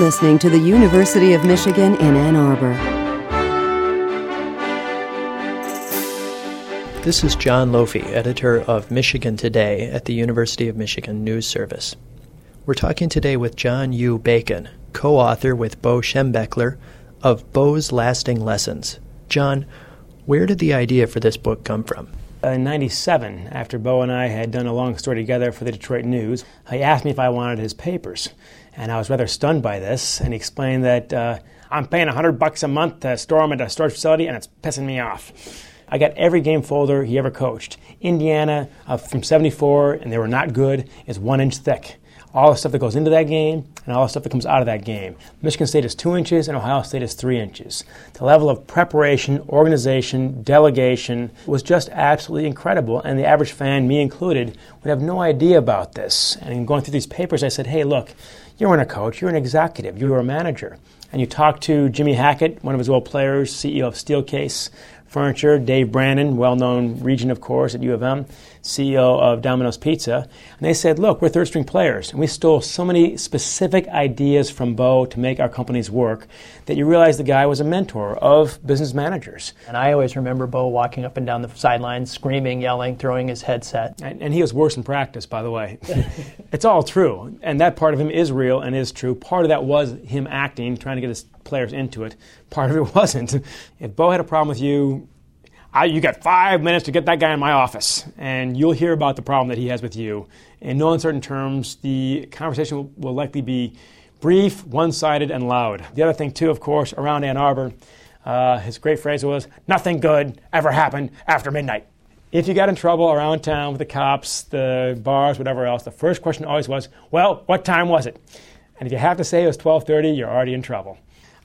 listening to the University of Michigan in Ann Arbor. This is John Lofi, editor of Michigan Today at the University of Michigan News Service. We're talking today with John U. Bacon, co-author with Bo Schembechler of Bo's Lasting Lessons. John, where did the idea for this book come from? In 97, after Bo and I had done a long story together for the Detroit News, he asked me if I wanted his papers. And I was rather stunned by this, and he explained that I'm paying $100 a month to store them at a storage facility, and it's pissing me off. I got every game folder he ever coached. Indiana from 74, and they were not good, is 1 inch thick. All the stuff that goes into that game and all the stuff that comes out of that game. Michigan State is 2 inches and Ohio State is 3 inches. The level of preparation, organization, delegation was just absolutely incredible, and the average fan, me included, would have no idea about this. And in going through these papers, I said, hey, look, you weren't a coach, you're an executive, you were a manager. And you talked to Jimmy Hackett, one of his old players, CEO of Steelcase Furniture, Dave Brandon, well-known Regent, of course, at U of M, CEO of Domino's Pizza. And they said, look, we're third-string players, and we stole so many specific ideas from Bo to make our companies work that you realize the guy was a mentor of business managers. And I always remember Bo walking up and down the sidelines, screaming, yelling, throwing his headset. And he was worse in practice, by the way. It's all true, and that part of him is real and is true. Part of that was him acting, trying to get his players into it. Part of it wasn't. If Bo had a problem with you, you got 5 minutes to get that guy in my office, and you'll hear about the problem that he has with you. In no uncertain terms, the conversation will likely be brief, one-sided, and loud. The other thing, too, of course, around Ann Arbor, his great phrase was, nothing good ever happened after midnight. If you got in trouble around town with the cops, the bars, whatever else, the first question always was, well, what time was it? And if you have to say it was 12:30, you're already in trouble.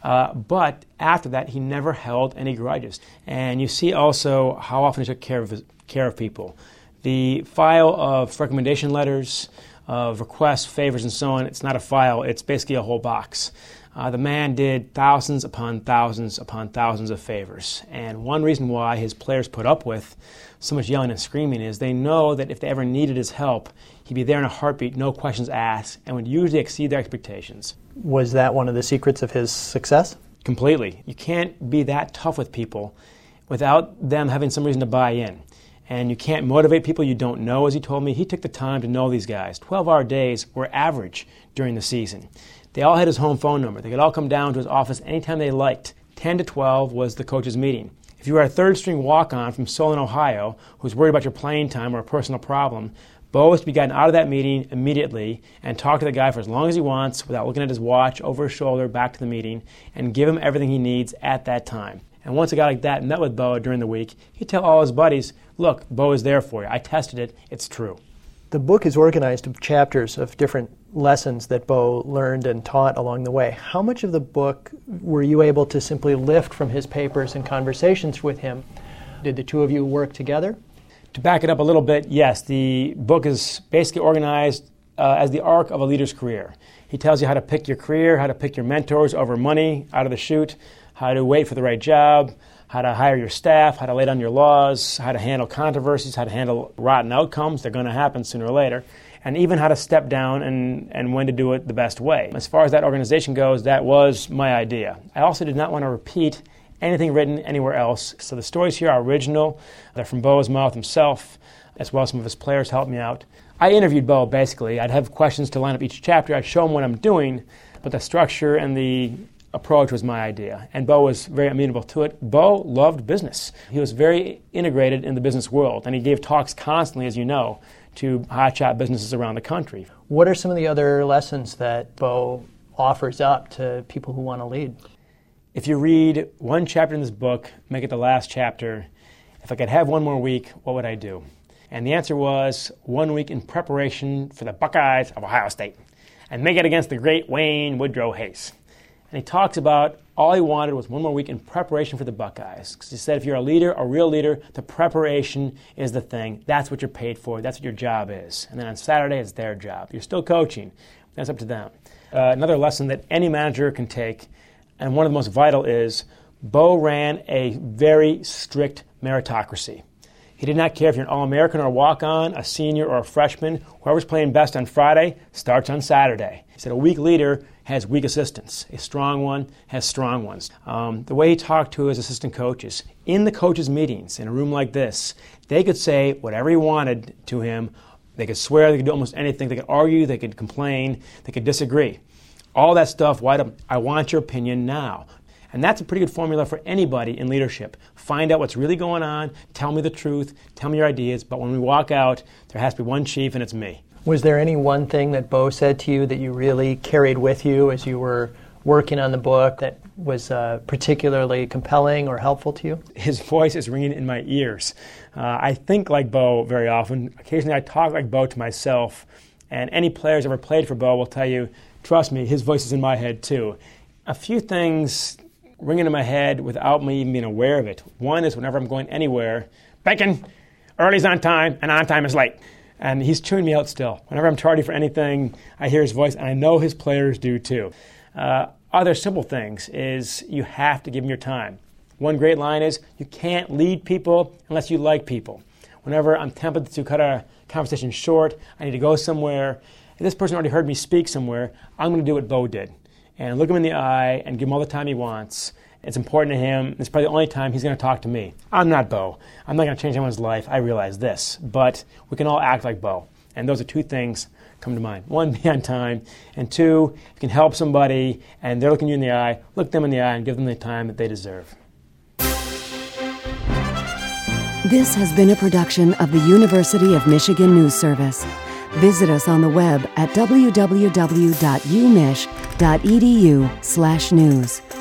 But after that, he never held any grudges. And you see also how often he took care of people. The file of recommendation letters, of requests, favors, and so on, it's not a file, it's basically a whole box. The man did thousands upon thousands upon thousands of favors. And one reason why his players put up with so much yelling and screaming is they know that if they ever needed his help, he'd be there in a heartbeat, no questions asked, and would usually exceed their expectations. Was that one of the secrets of his success? Completely. You can't be that tough with people without them having some reason to buy in. And you can't motivate people you don't know, as he told me. He took the time to know these guys. 12-hour days were average during the season. They all had his home phone number. They could all come down to his office anytime they liked. 10 to 12 was the coach's meeting. If you were a third-string walk-on from Solon, Ohio, who's worried about your playing time or a personal problem, Bo was to be gotten out of that meeting immediately and talk to the guy for as long as he wants without looking at his watch, over his shoulder, back to the meeting, and give him everything he needs at that time. And once a guy like that met with Bo during the week, he'd tell all his buddies, look, Bo is there for you. I tested it. It's true. The book is organized of chapters of different lessons that Bo learned and taught along the way. How much of the book were you able to simply lift from his papers and conversations with him? Did the two of you work together? To back it up a little bit, yes, the book is basically organized as the arc of a leader's career. He tells you how to pick your career, how to pick your mentors over money out of the chute, how to wait for the right job, how to hire your staff, how to lay down your laws, how to handle controversies, how to handle rotten outcomes. They're going to happen sooner or later. And even how to step down and when to do it the best way. As far as that organization goes, that was my idea. I also did not want to repeat anything written anywhere else. So the stories here are original. They're from Bo's mouth himself, as well as some of his players helped me out. I interviewed Bo, basically. I'd have questions to line up each chapter. I'd show him what I'm doing, but the structure and the approach was my idea, and Bo was very amenable to it. Bo loved business. He was very integrated in the business world, and he gave talks constantly, as you know, to hotshot businesses around the country. What are some of the other lessons that Bo offers up to people who want to lead? If you read one chapter in this book, make it the last chapter, if I could have one more week, what would I do? And the answer was 1 week in preparation for the Buckeyes of Ohio State, and make it against the great Wayne Woodrow Hayes. And he talks about all he wanted was 1 more week in preparation for the Buckeyes. Because he said if you're a leader, a real leader, the preparation is the thing. That's what you're paid for. That's what your job is. And then on Saturday, it's their job. You're still coaching. That's up to them. Another lesson that any manager can take, and one of the most vital, is Bo ran a very strict meritocracy. He did not care if you're an All-American or a walk-on, a senior or a freshman. Whoever's playing best on Friday starts on Saturday. He said a weak leader has weak assistants. A strong one has strong ones. The way he talked to his assistant coaches, in the coaches' meetings, in a room like this, they could say whatever he wanted to him. They could swear, they could do almost anything. They could argue, they could complain, they could disagree. All that stuff, I want your opinion now. And that's a pretty good formula for anybody in leadership. Find out what's really going on, tell me the truth, tell me your ideas, but when we walk out, there has to be one chief, and it's me. Was there any one thing that Bo said to you that you really carried with you as you were working on the book that was particularly compelling or helpful to you? His voice is ringing in my ears. I think like Bo very often. Occasionally I talk like Bo to myself, and any players ever played for Bo will tell you, trust me, his voice is in my head too. A few things ringing in my head without me even being aware of it. One is whenever I'm going anywhere, Bacon, early's on time and on time is late. And he's chewing me out still. Whenever I'm tardy for anything, I hear his voice, and I know his players do too. Other simple things is you have to give them your time. One great line is, you can't lead people unless you like people. Whenever I'm tempted to cut a conversation short, I need to go somewhere, if this person already heard me speak somewhere, I'm going to do what Bo did. And look him in the eye and give him all the time he wants. It's important to him. It's probably the only time he's going to talk to me. I'm not Bo. I'm not going to change anyone's life. I realize this. But we can all act like Bo. And those are two things come to mind. One, be on time. And two, if you can help somebody and they're looking you in the eye, look them in the eye and give them the time that they deserve. This has been a production of the University of Michigan News Service. Visit us on the web at www.umich.edu/news.